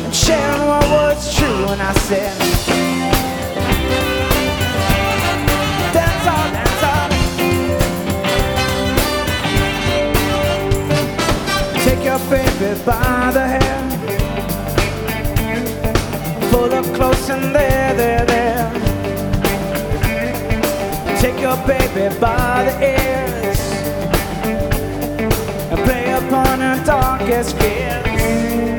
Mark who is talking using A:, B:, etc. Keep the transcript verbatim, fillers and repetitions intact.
A: sharing what was true, and I said, dance on, dance on. Take your baby by the hair, pull up close and there, there, there. Take your baby by the ears and play upon her darkest fears.